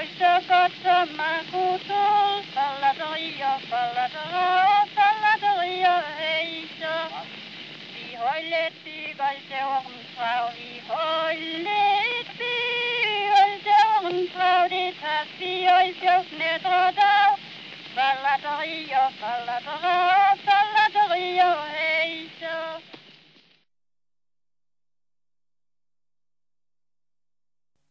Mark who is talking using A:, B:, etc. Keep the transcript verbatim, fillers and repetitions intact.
A: Oisakata makuto, saladoia, saladara, saladoia, heisa. Vi hoiletti, kai se on saudi, hoiletti, kai se on saudi, tassi oisios ne